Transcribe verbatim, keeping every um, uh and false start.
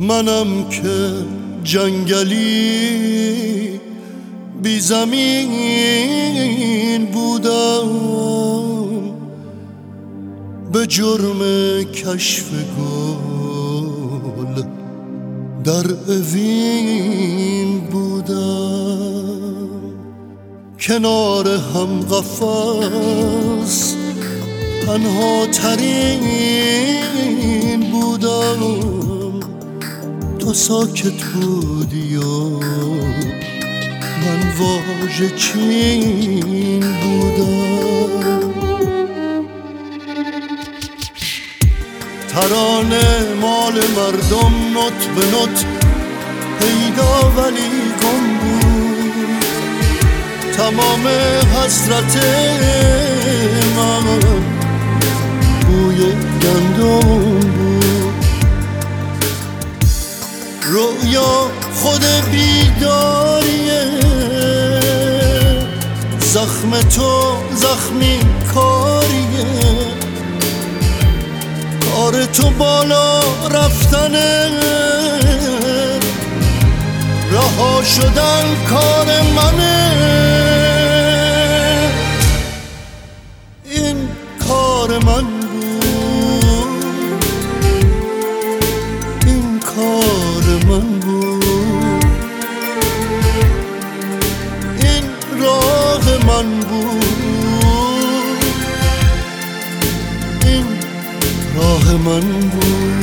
منم که جنگلی بی زمین بودم، به جرم کشف گل در اوین بودم. کنار هم قفس تنها ترین بودم، تو ساکت بودی و من واژه چین بودم. ترانه مال مردم نوت به نوت پیدا ولی گم بود، تمام حسرت من بوی گندم بود. رویا خود بیداریه، زخم تو زخمی کاریه، کار تو بالا رفتنه، رها شدن کار منه. این کار من بود، این کار من بود، این راه من بود، این راه من بود.